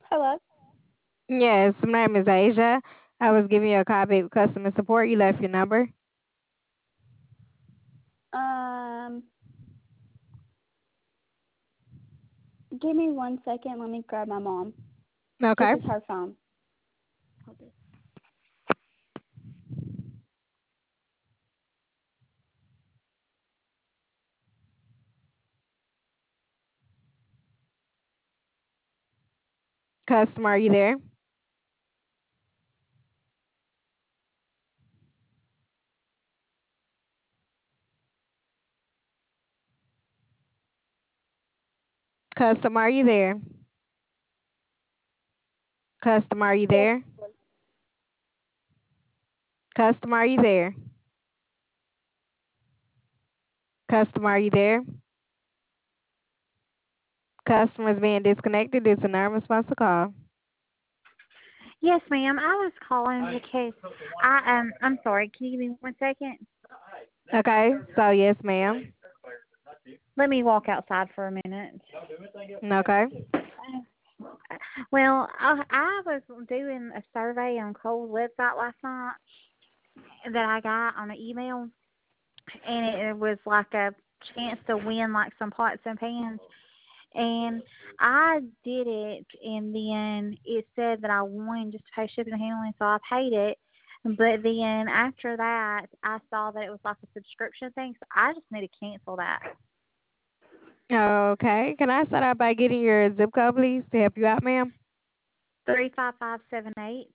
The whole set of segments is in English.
Hello. Yes, my name is Asia. I was giving you a call back with customer support. You left your number. Um, Give me 1 second. Let me grab my mom. This Okay. is her phone. Hold this. Customer, are you there? Customer, are you there? Customer, are you Yes. there? Customer, are you there? Customer, are you there? Customers being disconnected. It's a non-responsive call. Yes, ma'am. I was calling because I'm sorry. Can you give me 1 second? Okay. So yes, ma'am. Let me walk outside for a minute. Okay. Well, I was doing a survey on Kohl's website last night that I got on an email, and it was like a chance to win like some pots and pans. And I did it, and then it said that I won just to pay shipping and handling, so I paid it. But then after that, I saw that it was like a subscription thing, so I just need to cancel that. Okay. Can I start out by getting your zip code, please, to help you out, ma'am? 35578.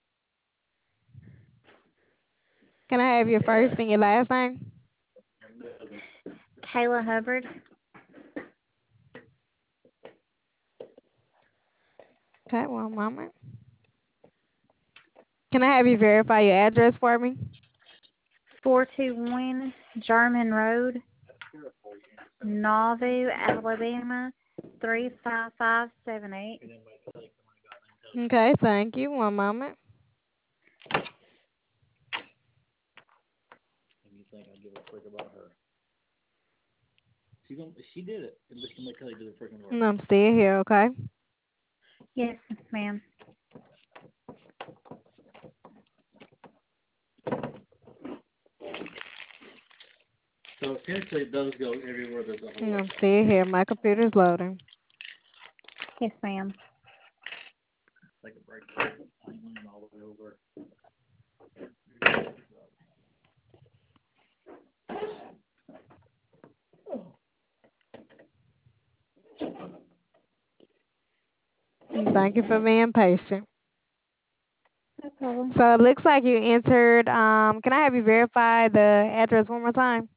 Can I have your first and your last name? Kayla Hubbard. Okay, one moment. Can I have you verify your address for me? 421 German Road, Nauvoo, Alabama, 35578. Okay, thank you. One moment. I'm still here, okay? Yes, ma'am. I'm still here. My computer's loading. Yes, ma'am. And thank you for being patient. No problem. So it looks like you entered, can I have you verify the address one more time?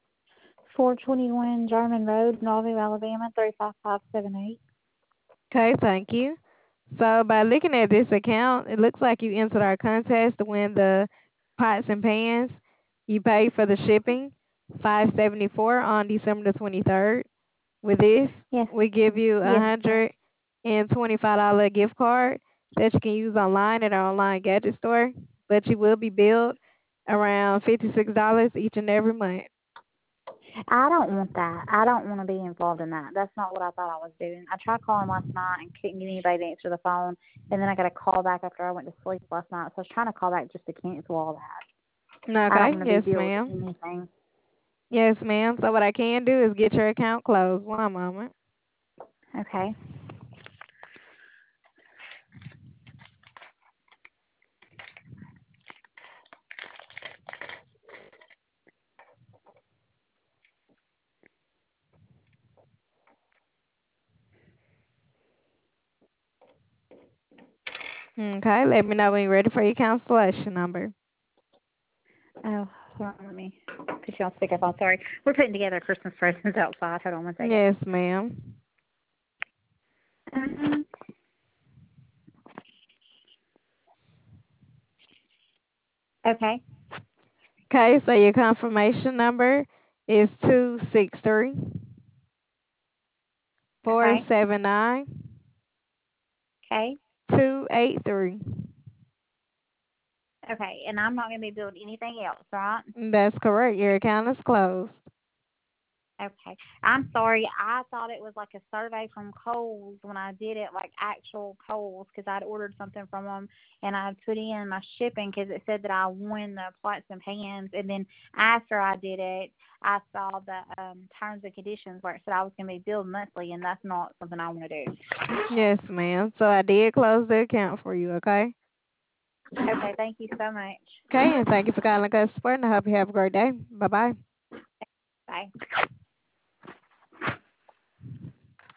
421 German Road, Nauvoo, Alabama, 35578. Okay, thank you. So by looking at this account, it looks like you entered our contest to win the pots and pans. You paid for the shipping, 574 on December the 23rd. With this, Yes, we give you a yes, ma'am. $125 gift card that you can use online at our online gadget store, but you will be billed around $56 each and every month. I don't want that. I don't want to be involved in that. That's not what I thought I was doing. I tried calling last night and couldn't get anybody to answer the phone, and then I got a call back after I went to sleep last night. So I was trying to call back just to cancel all that. I don't Okay, want to be yes, billed ma'am. anything. Yes, ma'am. So what I can do is get your account closed. One moment. Okay. Okay, let me know when you're ready for your cancellation number. Oh, hold on, let me put you on speakerphone. Sorry. We're putting together Christmas presents outside. Hold on 1 second. Yes, ma'am. Um, okay. Okay, so your confirmation number is 263 four Okay. seven nine Okay. 283. Okay. And I'm not going to be billed anything else, right? That's correct. Your account is closed. Okay. I'm sorry. I thought it was like a survey from Kohl's when I did it, like actual Kohl's, because I'd ordered something from them and I put in my shipping because it said that I won the pots and pans. And then after I did it, I saw the terms and conditions where it said I was going to be billed monthly, and that's not something I want to do. Yes, ma'am. So I did close the account for you, okay? Okay. Thank you so much. Okay, and thank you for calling us support, and I hope you have a great day. Bye-bye. Bye.